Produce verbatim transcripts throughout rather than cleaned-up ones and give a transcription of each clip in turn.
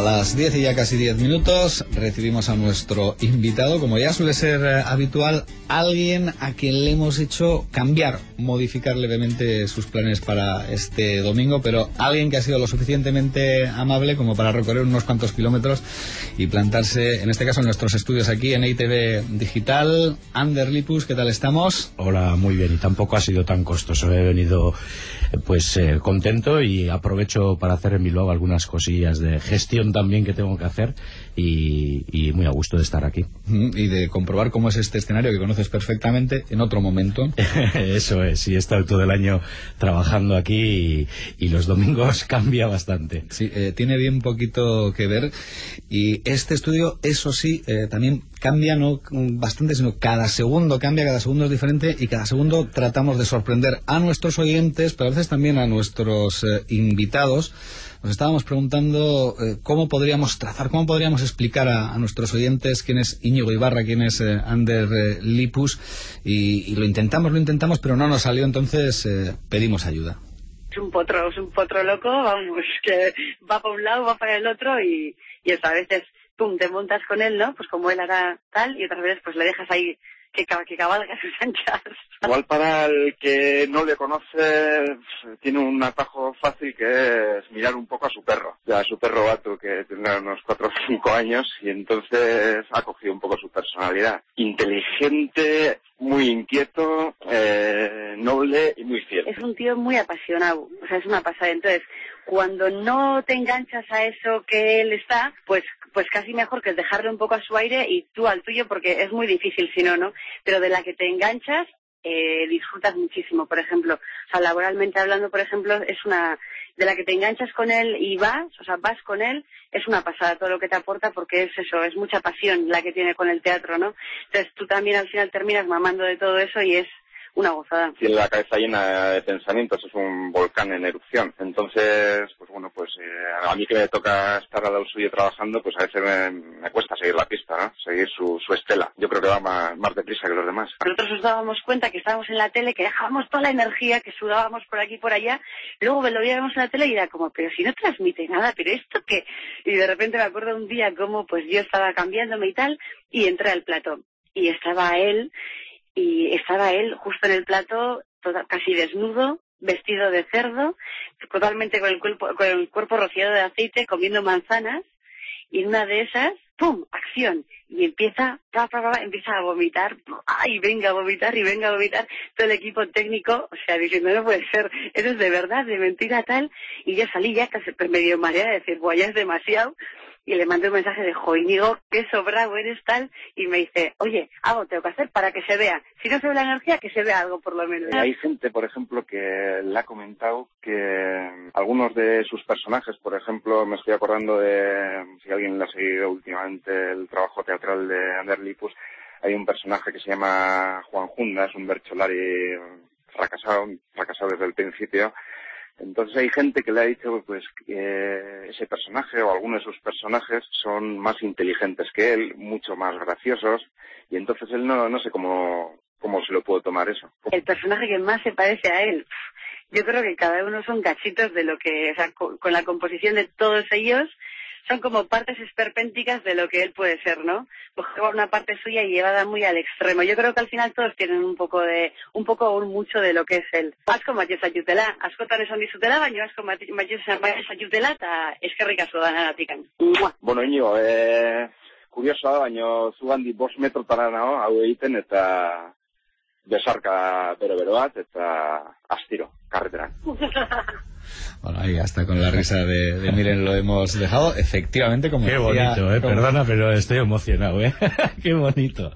las diez y ya casi diez minutos recibimos a nuestro invitado, como ya suele ser eh, habitual, alguien a quien le hemos hecho cambiar, modificar levemente sus planes para este domingo, pero alguien que ha sido lo suficientemente amable como para recorrer unos cuantos kilómetros y plantarse, en este caso en nuestros estudios aquí en E I T V Digital. Ander Lipus, ¿qué tal estamos? Hola, muy bien, y tampoco ha sido tan costoso, he venido pues eh, contento y aprovecho para hacer en Bilbao algunas cosillas de gestión también que tengo que hacer y, y muy a gusto de estar aquí. Y de comprobar cómo es este escenario que conoces perfectamente en otro momento. Eso es, sí, he estado todo el año trabajando aquí y, y los domingos cambia bastante. Sí, eh, tiene bien poquito que ver y este estudio, eso sí, eh, también cambia, no bastante, sino cada segundo cambia, cada segundo es diferente y cada segundo tratamos de sorprender a nuestros oyentes, pero a veces también a nuestros eh, invitados. Nos estábamos preguntando eh, cómo podríamos trazar, cómo podríamos explicar a, a nuestros oyentes quién es Íñigo Ibarra, quién es eh, Ander eh, Lipus, y, y lo intentamos, lo intentamos, pero no nos salió, entonces eh, pedimos ayuda. Es un potro, es un potro loco, vamos, que va para un lado, va para el otro y, y eso, a veces, pum, te montas con él, ¿no? Pues como él hará tal, y otras veces pues le dejas ahí que, que cabalga sus anchas. Igual para el que no le conoce, tiene un atajo fácil que es mirar un poco a su perro. Ya a su perro Batu, que tendrá unos cuatro o cinco años, y entonces ha cogido un poco su personalidad. Inteligente, muy inquieto, eh, noble y muy fiel. Es un tío muy apasionado, o sea, es una pasada. Entonces, cuando no te enganchas a eso que él está, pues pues casi mejor que es dejarle un poco a su aire y tú al tuyo, porque es muy difícil si no, ¿no? Pero de la que te enganchas, eh, disfrutas muchísimo, por ejemplo. O sea, laboralmente hablando, por ejemplo, es una... de la que te enganchas con él y vas, o sea, vas con él, es una pasada todo lo que te aporta, porque es eso, es mucha pasión la que tiene con el teatro, ¿no? Entonces tú también al final terminas mamando de todo eso y es una gozada. Tiene la cabeza llena de pensamientos, es un volcán en erupción. Entonces, pues bueno, pues eh, a mí que me toca estar al lado suyo trabajando, pues a veces me, me cuesta seguir la pista, ¿no? Seguir su, su estela. Yo creo que va más, más deprisa que los demás. Nosotros nos dábamos cuenta que estábamos en la tele, que dejábamos toda la energía, que sudábamos por aquí y por allá, luego lo veíamos en la tele y era como, pero si no transmite nada, ¿pero esto qué? Y de repente me acuerdo un día como pues yo estaba cambiándome y tal, y entré al plató, y estaba él, y estaba él justo en el plató, toda, casi desnudo, vestido de cerdo, totalmente con el cuerpo, con el cuerpo rociado de aceite, comiendo manzanas, y en una de esas, ¡pum!, acción, y empieza, pa, pa, pa, empieza a vomitar, ¡ay, venga a vomitar y venga a vomitar! Todo el equipo técnico, o sea, diciendo, no puede ser, eso es de verdad, de mentira tal, y yo salí ya casi medio mareada de decir, guay, ya es demasiado, y le mandé un mensaje de, jo, Íñigo, qué sobrado eres tal, y me dice, oye, algo tengo que hacer para que se vea, si no se ve la energía, que se vea algo por lo menos. Hay gente, por ejemplo, que le ha comentado que algunos de sus personajes, por ejemplo, me estoy acordando de, si alguien le ha seguido últimamente el trabajo teatral de Ander Lipus, hay un personaje que se llama Juan Junda, es un bercholari fracasado, fracasado desde el principio. Entonces hay gente que le ha dicho pues que ese personaje o algunos de sus personajes son más inteligentes que él, mucho más graciosos, y entonces él no, no sé cómo, cómo se lo puede tomar eso. El personaje que más se parece a él, yo creo que cada uno son cachitos de lo que, o sea, con, con la composición de todos ellos, son como partes esperpénticas de lo que él puede ser, ¿no? Coger una parte suya y llevada muy al extremo. Yo creo que al final todos tienen un poco de, un poco o un mucho de lo que es él. Asko matxez aiutela, askotan esan dizutela, baina asko matxez aiutela, eta eskerrik asko danagatik. Bueno, Íñigo, eh, kuriosoa da, baina zu handi bost metrotara nago, hau egiten, eta besarka bero-bero bat, eta astiro, karreteran. Bueno, ahí hasta con la risa de, de miren, lo hemos dejado. Efectivamente, como Qué decía, bonito, eh, como... perdona, pero estoy emocionado, eh. Qué bonito.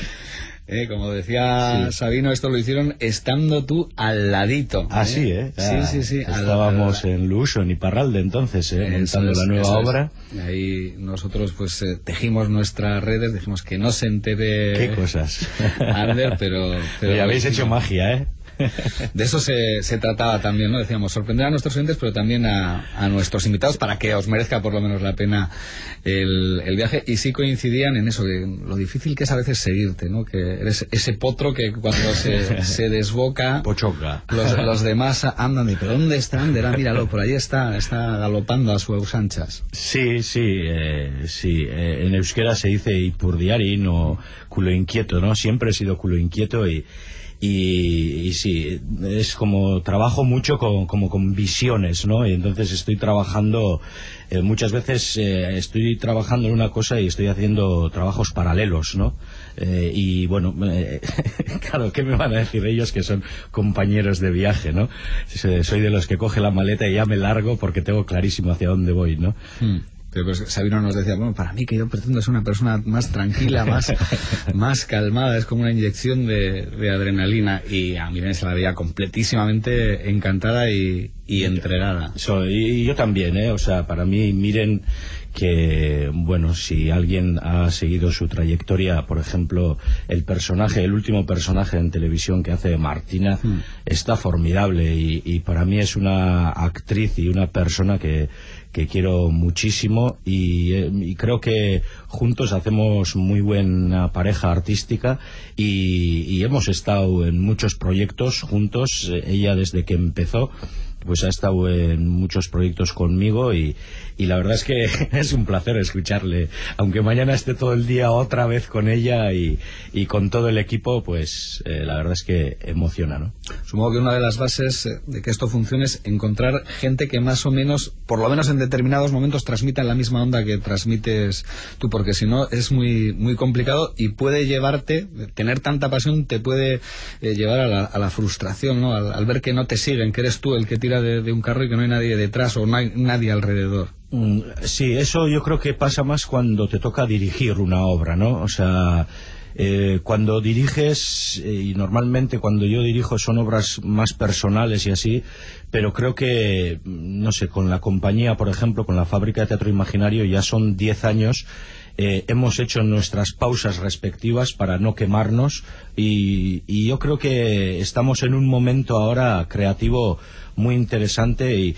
Eh, como decía sí. Sabino, esto lo hicieron estando tú al ladito. Ah, ¿eh? Sí, ¿eh? Sí, sí, sí. Estábamos al... en Luso, en Iparralde, entonces, ¿eh? Montando es, la nueva obra. Es. Y ahí nosotros, pues, eh, tejimos nuestras redes, dijimos que no se entere... Qué cosas. Ander, pero... pero y habéis hecho magia, ¿eh? De eso se, se trataba también, ¿no? Decíamos, sorprender a nuestros oyentes, pero también a, a nuestros invitados para que os merezca por lo menos la pena el, el viaje. Y sí coincidían en eso, de lo difícil que es a veces seguirte, ¿no? Que eres ese potro que cuando se, se desboca, Pochoca. Los, los demás andan de, ¿pero dónde está Ander? Míralo, por ahí está, está galopando a sus anchas. Sí, sí, eh, sí. Eh, en euskera se dice ipurdiarin o culo inquieto, ¿no? Siempre he sido culo inquieto y Y, y sí, es como trabajo mucho con, como con visiones, ¿no? Y entonces estoy trabajando, eh, muchas veces eh, estoy trabajando en una cosa y estoy haciendo trabajos paralelos, ¿no? Eh, y bueno, eh, claro, ¿qué me van a decir ellos que son compañeros de viaje, ¿no? Soy de los que coge la maleta y ya me largo porque tengo clarísimo hacia dónde voy, ¿no? Hmm. Pero pues, Sabino nos decía, bueno, para mí que yo pretendo ser una persona más tranquila, más, más calmada, es como una inyección de, de adrenalina, y a mí me se la veía completísimamente encantada y, y entregada. So, y, y yo también, ¿eh? O sea, para mí, miren que, bueno, si alguien ha seguido su trayectoria, por ejemplo, el personaje, el último personaje en televisión que hace Martina, hmm. está formidable, y, y para mí es una actriz y una persona que que quiero muchísimo, y, y creo que juntos hacemos muy buena pareja artística, y, y hemos estado en muchos proyectos juntos. Ella desde que empezó pues ha estado en muchos proyectos conmigo, y, y la verdad es que es un placer escucharle, aunque mañana esté todo el día otra vez con ella y, y con todo el equipo, pues eh, la verdad es que emociona, ¿no? Supongo que una de las bases de que esto funcione es encontrar gente que más o menos, por lo menos en determinados momentos, transmita la misma onda que transmites tú, porque si no es muy muy complicado, y puede llevarte, tener tanta pasión te puede eh, llevar a la, a la frustración, ¿no? Al, al ver que no te siguen, que eres tú el que tira De, de un carro y que no hay nadie detrás o no hay nadie alrededor. Sí, eso yo creo que pasa más cuando te toca dirigir una obra, ¿no? O sea, eh, cuando diriges, eh, y normalmente cuando yo dirijo son obras más personales y así, pero creo que, no sé, con la compañía, por ejemplo, con la Fábrica de Teatro Imaginario, ya son diez años. Eh, hemos hecho nuestras pausas respectivas para no quemarnos, y, y yo creo que estamos en un momento ahora creativo muy interesante, y,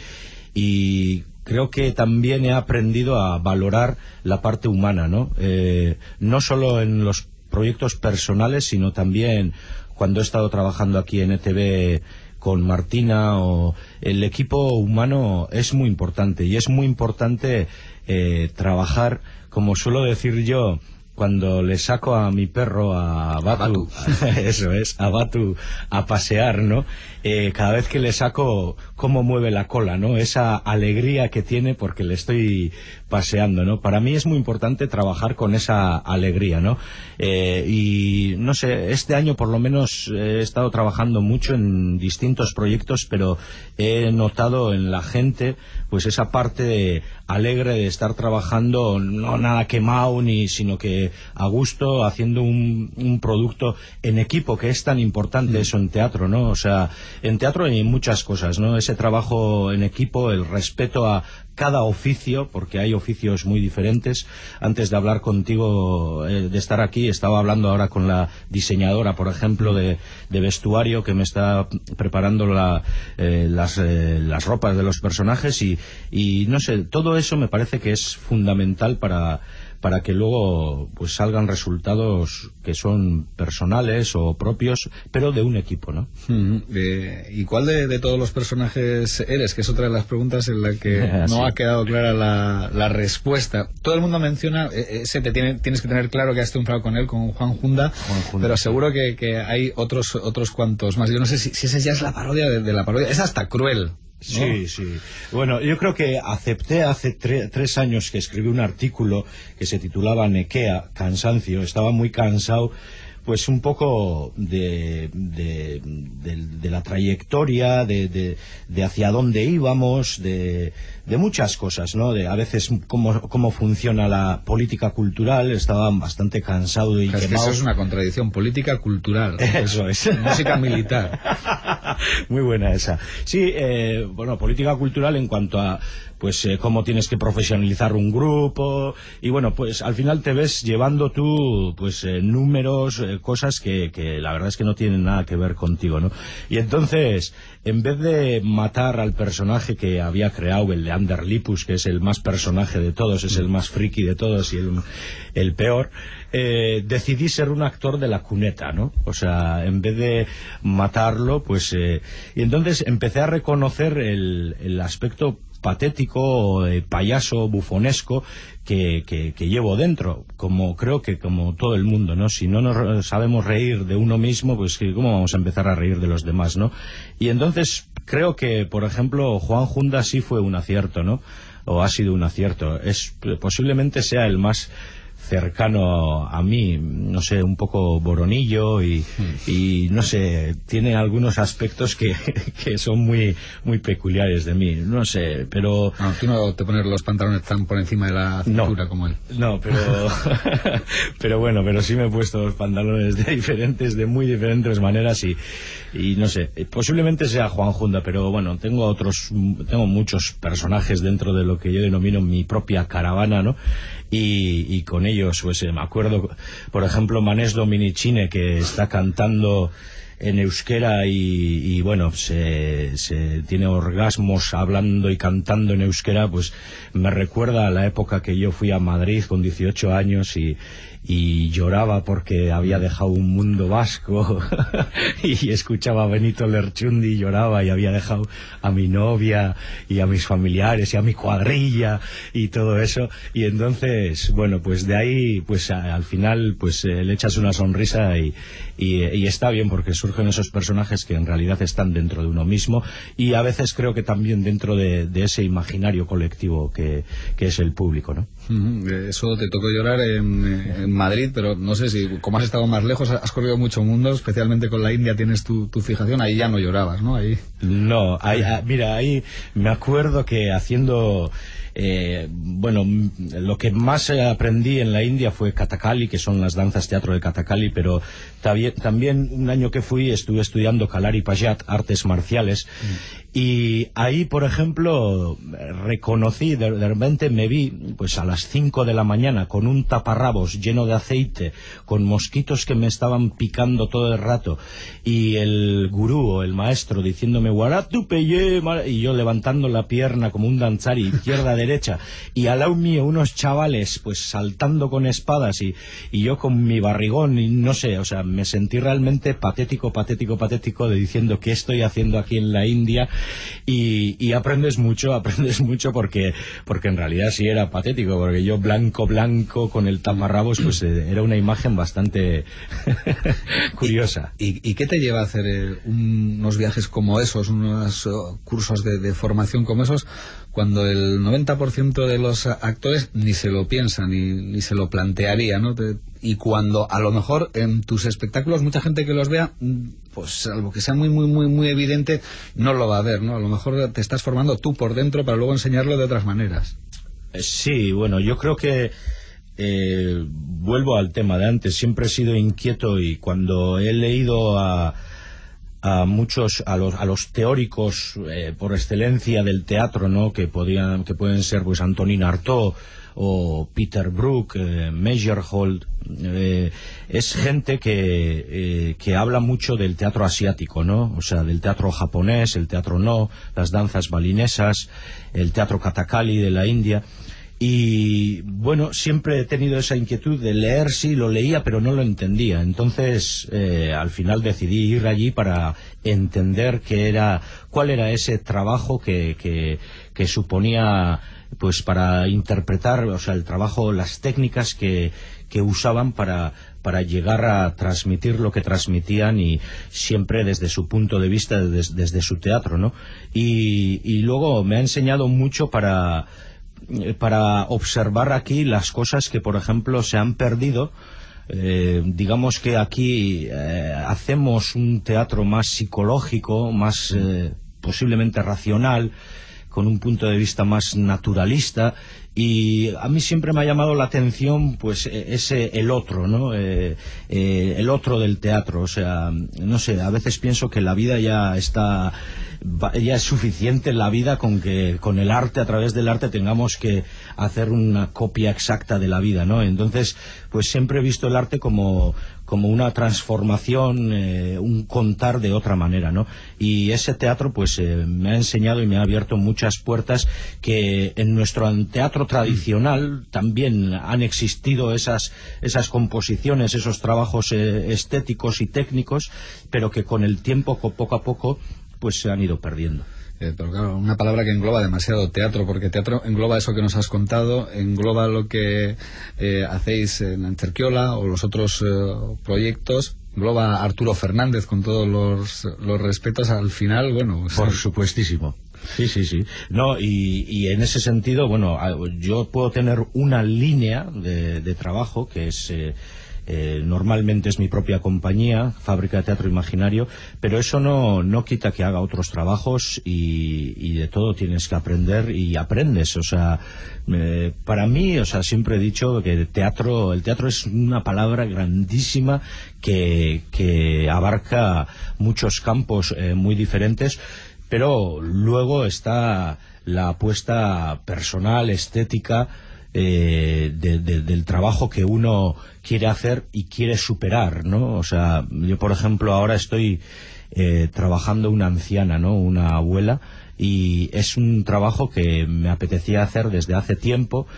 y creo que también he aprendido a valorar la parte humana, ¿no? Eh, no solo en los proyectos personales, sino también cuando he estado trabajando aquí en E T V con Martina, o el equipo humano es muy importante, y es muy importante eh, trabajar, como suelo decir yo, cuando le saco a mi perro, a Batu, eso es, a Batu, a pasear, ¿no? Eh, cada vez que le saco, cómo mueve la cola, ¿no? Esa alegría que tiene porque le estoy paseando, ¿no? Para mí es muy importante trabajar con esa alegría, ¿no? Eh, y, no sé, este año por lo menos he estado trabajando mucho en distintos proyectos, pero he notado en la gente, pues esa parte de alegre de estar trabajando, no nada quemado, ni, sino que a gusto, haciendo un, un producto en equipo, que es tan importante eso en teatro, ¿no? O sea, en teatro hay muchas cosas, ¿no? Ese trabajo en equipo, el respeto a cada oficio, porque hay oficios muy diferentes. Antes de hablar contigo, eh, de estar aquí, estaba hablando ahora con la diseñadora, por ejemplo, de, de vestuario, que me está preparando la, eh, las, eh, las ropas de los personajes, y, y no sé, todo eso me parece que es fundamental para para que luego pues salgan resultados que son personales o propios, pero de un equipo, ¿no? Mm-hmm. eh, ¿Y cuál de, de todos los personajes eres? Que es otra de las preguntas en la que no ha quedado clara la, la respuesta. Todo el mundo menciona, eh, ese te tiene, tienes que tener claro que has triunfado con él, con Juan Junda, Juan Junda, pero seguro que, que hay otros otros cuantos más. Yo no sé si, si esa ya es la parodia de, de la parodia. Es hasta cruel, ¿no? Sí, sí. Bueno, yo creo que acepté hace tre- tres años que escribí un artículo que se titulaba Nequea, cansancio. Estaba muy cansado, pues un poco de, de, de, de la trayectoria, de, de, de hacia dónde íbamos, de, de muchas cosas, ¿no? De a veces cómo, cómo funciona la política cultural. Estaba bastante cansado y es quemado. Que eso es una contradicción, política cultural. Eso es. Música militar. Muy buena esa. Sí, eh, bueno, política cultural en cuanto a, pues eh, cómo tienes que profesionalizar un grupo, y bueno, pues al final te ves llevando tú pues eh, números, eh, cosas que, que la verdad es que no tienen nada que ver contigo, ¿no? Y entonces, en vez de matar al personaje que había creado, el de Ander Lippus, que es el más personaje de todos, es el más friki de todos y el, el peor, eh, decidí ser un actor de la cuneta, ¿no? O sea, en vez de matarlo, pues... Eh, y entonces empecé a reconocer el, el aspecto patético, eh, payaso, bufonesco que, que, que llevo dentro, como creo que como todo el mundo, ¿no? Si no nos sabemos reír de uno mismo, pues ¿cómo vamos a empezar a reír de los demás, no? Y entonces creo que, por ejemplo, Juan Junda sí fue un acierto, ¿no? O ha sido un acierto. Es, posiblemente sea el más cercano a mí, no sé, un poco boronillo y, mm. y no sé, tiene algunos aspectos que, que son muy muy peculiares de mí, no sé, pero... No, tú no te pones los pantalones tan por encima de la cintura no, como él. No, pero pero bueno, pero sí me he puesto los pantalones de diferentes, de muy diferentes maneras y, y no sé, posiblemente sea Juan Junda, pero bueno, tengo otros, tengo muchos personajes dentro de lo que yo denomino mi propia caravana, ¿no? Y, y con ellos, pues eh, me acuerdo, por ejemplo, Manés Dominicine, que está cantando en euskera y, y bueno, se, se tiene orgasmos hablando y cantando en euskera, pues me recuerda a la época que yo fui a Madrid con dieciocho años y, y lloraba porque había dejado un mundo vasco y escuchaba a Benito Lerchundi y lloraba, y había dejado a mi novia y a mis familiares y a mi cuadrilla y todo eso, y entonces, bueno, pues de ahí, pues a, al final, pues eh, le echas una sonrisa y, y, y está bien, porque surgen esos personajes que en realidad están dentro de uno mismo, y a veces creo que también dentro de, de ese imaginario colectivo que, que es el público, ¿no? Eso te tocó llorar en, en Madrid, pero no sé si, como has estado más lejos, has corrido mucho mundo, especialmente con la India tienes tu, tu fijación, ahí ya no llorabas, ¿no? Ahí... No, ahí, mira, ahí me acuerdo que haciendo... Eh, bueno, lo que más aprendí en la India fue Kathakali, que son las danzas teatro de Kathakali, pero también, también un año que fui estuve estudiando Kalari Payat, artes marciales, mm. y ahí, por ejemplo, reconocí, de, de repente me vi pues a las cinco de la mañana con un taparrabos lleno de aceite, con mosquitos que me estaban picando todo el rato, y el gurú o el maestro diciéndome "Guaratu peye", y yo levantando la pierna como un danzari, izquierda derecha, derecha, y al lado mío unos chavales pues saltando con espadas y, y yo con mi barrigón y no sé, o sea, me sentí realmente patético, patético, patético de diciendo ¿qué estoy haciendo aquí en la India? Y, y aprendes mucho, aprendes mucho porque porque en realidad sí era patético, porque yo blanco, blanco con el taparrabos, pues eh, era una imagen bastante curiosa. ¿Y, y, ¿Y qué te lleva a hacer eh, un, unos viajes como esos, unos uh, cursos de, de formación como esos, cuando el noventa por ciento de los actores ni se lo piensan, ni, ni se lo plantearía, ¿no? Te, y cuando a lo mejor en tus espectáculos mucha gente que los vea, pues salvo que sea muy, muy, muy, muy evidente, no lo va a ver, ¿no? A lo mejor te estás formando tú por dentro para luego enseñarlo de otras maneras. Sí, bueno, yo creo que eh, vuelvo al tema de antes, siempre he sido inquieto, y cuando he leído a... a muchos, a los, a los teóricos eh, por excelencia del teatro, ¿no? Que podían, que pueden ser pues Antonin Artaud o Peter Brook, eh, Meyerhold, eh, es gente que, eh, que habla mucho del teatro asiático, ¿no? O sea, del teatro japonés, el teatro no, las danzas balinesas, el teatro Kathakali de la India. Y bueno, siempre he tenido esa inquietud de leer, sí, lo leía, pero no lo entendía. Entonces, eh, al final decidí ir allí para entender qué era, cuál era ese trabajo que, que, que suponía, pues para interpretar, o sea, el trabajo, las técnicas que, que usaban para, para llegar a transmitir lo que transmitían, y siempre desde su punto de vista, desde, desde su teatro, ¿no? Y, y luego me ha enseñado mucho para... para observar aquí las cosas que, por ejemplo, se han perdido. Eh, digamos que aquí eh, hacemos un teatro más psicológico, más eh, posiblemente racional, con un punto de vista más naturalista, y a mí siempre me ha llamado la atención pues ese el otro, ¿no? Eh, eh, el otro del teatro. O sea, no sé, a veces pienso que la vida ya está, ya es suficiente en la vida con que con el arte, a través del arte, tengamos que hacer una copia exacta de la vida, ¿no? Entonces, pues siempre he visto el arte como como una transformación, eh, un contar de otra manera, ¿no? Y ese teatro pues eh, me ha enseñado y me ha abierto muchas puertas que en nuestro teatro tradicional también han existido esas esas composiciones, esos trabajos eh, estéticos y técnicos, pero que con el tiempo, poco a poco, pues se han ido perdiendo. Eh, pero claro, una palabra que engloba demasiado teatro, porque teatro engloba eso que nos has contado, engloba lo que eh, hacéis en Ancherquiola o los otros eh, proyectos, engloba a Arturo Fernández, con todos los, los respetos, al final, bueno... O sea... Por supuestísimo. Sí, sí, sí. No, y, y en ese sentido, bueno, yo puedo tener una línea de, de trabajo que es... Eh, Eh, normalmente es mi propia compañía, Fábrica de Teatro Imaginario, pero eso no, no quita que haga otros trabajos, y, y de todo tienes que aprender y aprendes. O sea, eh, para mí, o sea, siempre he dicho que el teatro, el teatro es una palabra grandísima que, que abarca muchos campos eh, muy diferentes, pero luego está la apuesta personal, estética, Eh, de, de, del trabajo que uno quiere hacer y quiere superar, ¿no? O sea, yo por ejemplo ahora estoy eh, trabajando una anciana, ¿no? Una abuela, y es un trabajo que me apetecía hacer desde hace tiempo,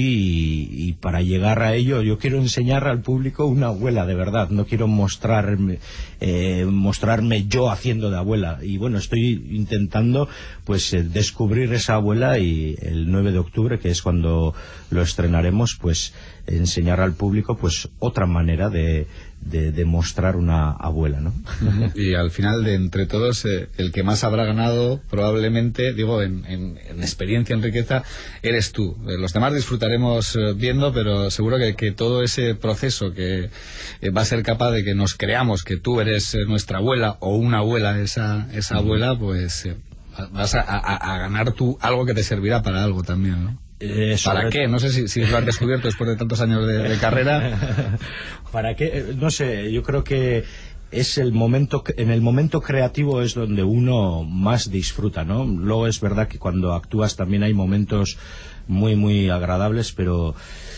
y, y para llegar a ello yo quiero enseñar al público una abuela de verdad, no quiero mostrarme eh, mostrarme yo haciendo de abuela, y bueno, estoy intentando pues eh, descubrir esa abuela, y el nueve de octubre, que es cuando lo estrenaremos, pues enseñar al público pues otra manera de, de, de mostrar una abuela, ¿no? Y al final, de entre todos, eh, el que más habrá ganado probablemente, digo, en, en, en experiencia, en riqueza, eres tú. Eh, los demás disfrutaremos eh, viendo, pero seguro que, que todo ese proceso que eh, va a ser capaz de que nos creamos que tú eres eh, nuestra abuela, o una abuela, esa, esa mm. abuela, pues eh, vas a, a, a ganar tú algo que te servirá para algo también, ¿no? Eh, ¿Para qué? No sé si, si lo has descubierto después de tantos años de, de carrera. ¿Para qué? No sé, yo creo que es el momento, en el momento creativo es donde uno más disfruta, ¿no? Luego es verdad que cuando actúas también hay momentos muy, muy agradables, pero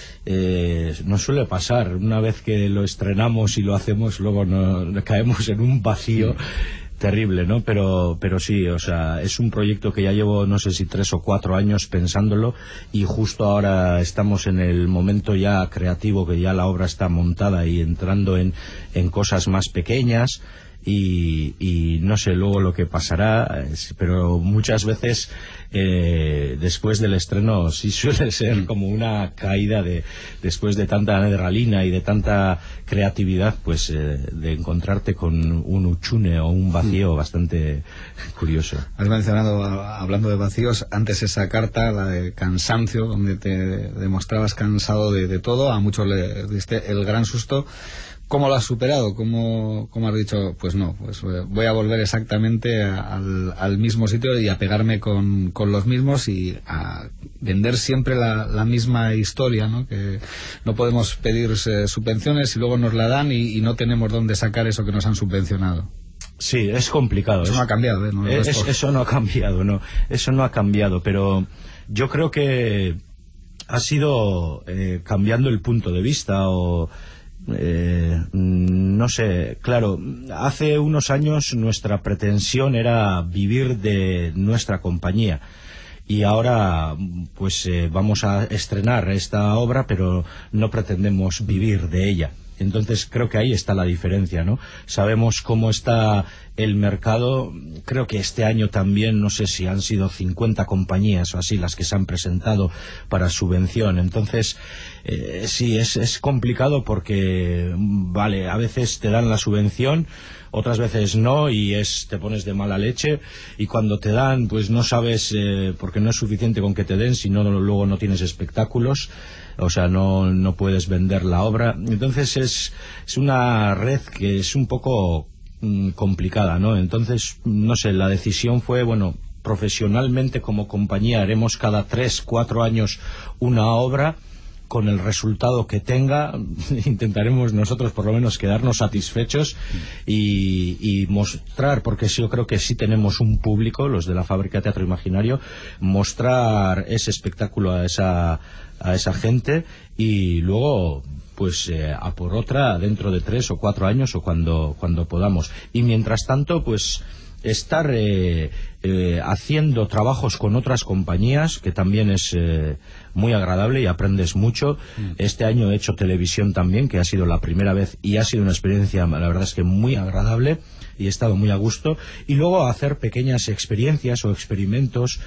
eh, nos suele pasar. Una vez que lo estrenamos y lo hacemos, luego no, caemos en un vacío terrible, ¿no? Pero, pero sí, o sea, es un proyecto que ya llevo, no sé si tres o cuatro años pensándolo, y justo ahora estamos en el momento ya creativo, que ya la obra está montada y entrando en, en cosas más pequeñas, y, y no sé luego lo que pasará, pero muchas veces eh, después del estreno sí suele ser como una caída de después de tanta adrenalina y de tanta creatividad, pues eh, de encontrarte con un uchune o un vacío bastante curioso. Has mencionado, hablando de vacíos, antes esa carta, la de cansancio, donde te demostrabas cansado de, de todo, a muchos le diste el gran susto. ¿Cómo lo has superado? ¿Cómo, cómo has dicho, pues no, pues voy a volver exactamente a, al, al mismo sitio y a pegarme con, con los mismos y a vender siempre la, la misma historia, ¿no? Que no podemos pedir eh, subvenciones y luego nos la dan y, y no tenemos dónde sacar eso que nos han subvencionado. Sí, es complicado. Eso es, no ha cambiado, ¿eh? No es, es eso no ha cambiado, no. Eso no ha cambiado, pero yo creo que ha sido eh, cambiando el punto de vista o... Eh, no sé, claro, hace unos años nuestra pretensión era vivir de nuestra compañía, y ahora pues eh, vamos a estrenar esta obra, pero no pretendemos vivir de ella. Entonces creo que ahí está la diferencia, ¿no? Sabemos cómo está el mercado. Creo que este año también, no sé si han sido cincuenta compañías o así las que se han presentado para subvención. Entonces, eh, sí, es, es complicado porque, vale, a veces te dan la subvención, otras veces no, y es te pones de mala leche, y cuando te dan, pues no sabes, eh, porque no es suficiente con que te den, sino luego no tienes espectáculos. O sea, no, no puedes vender la obra. Entonces es, es una red que es un poco mm, complicada, ¿no? Entonces, no sé, la decisión fue, bueno, profesionalmente como compañía haremos cada tres, cuatro años una obra, con el resultado que tenga, intentaremos nosotros por lo menos quedarnos satisfechos y, y mostrar, porque sí, yo creo que sí tenemos un público, los de la Fábrica de Teatro Imaginario, mostrar ese espectáculo a esa, a esa gente y luego pues eh, a por otra dentro de tres o cuatro años o cuando, cuando podamos. Y mientras tanto, pues estar eh, eh, haciendo trabajos con otras compañías, que también es eh, muy agradable y aprendes mucho. Mm. Este año he hecho televisión también, que ha sido la primera vez y ha sido una experiencia, la verdad es que muy agradable y he estado muy a gusto. Y luego hacer pequeñas experiencias o experimentos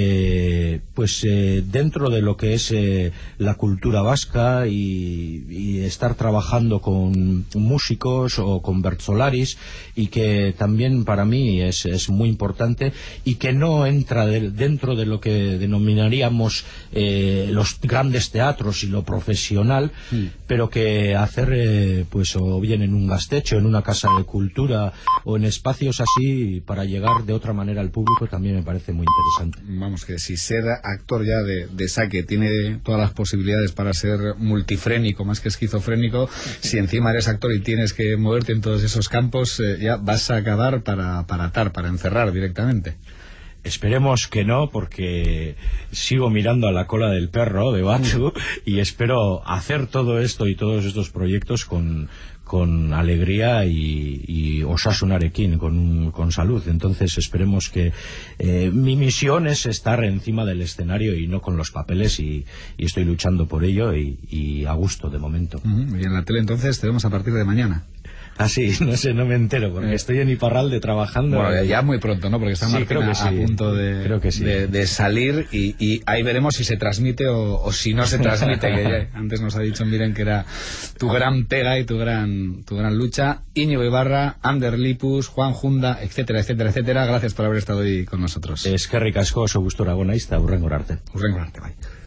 eh, pues eh, dentro de lo que es eh, la cultura vasca y, y estar trabajando con músicos o con Bertsolaris, y que también para mí es, es muy importante y que no entra de, dentro de lo que denominaríamos eh, los grandes teatros y lo profesional, mm. pero que hacer eh, pues o bien en un gastecho, en una casa de cultura o en espacios así para llegar de otra manera al público también me parece muy interesante. Vamos, que si ser actor ya de, de saque tiene todas las posibilidades para ser multifrénico más que esquizofrénico, si encima eres actor y tienes que moverte en todos esos campos, eh, ya vas a acabar para, para atar, para encerrar directamente. Esperemos que no, porque sigo mirando a la cola del perro de Batu y espero hacer todo esto y todos estos proyectos con, con alegría y, y osasunarekin, con, con salud. Entonces esperemos que eh, mi misión es estar encima del escenario y no con los papeles, y, y estoy luchando por ello y, y a gusto de momento. Uh-huh. Y en la tele entonces te vemos a partir de mañana. Ah, sí, no sé, no me entero, porque eh. estoy en Iparralde trabajando. Bueno, ya muy pronto, ¿no? Porque está sí, Martina sí. a punto de, creo que sí. de, de salir y, y ahí veremos si se transmite o, o si no se transmite, que ya, antes nos ha dicho Miren que era tu gran pega y tu gran tu gran lucha. Íñigo Ibarra, Ander Lipus, Juan Junda, etcétera, etcétera, etcétera. Gracias por haber estado hoy con nosotros. Eskerrik asko, oso gustora gona izta, hurrengo arte. Hurrengo arte, bai.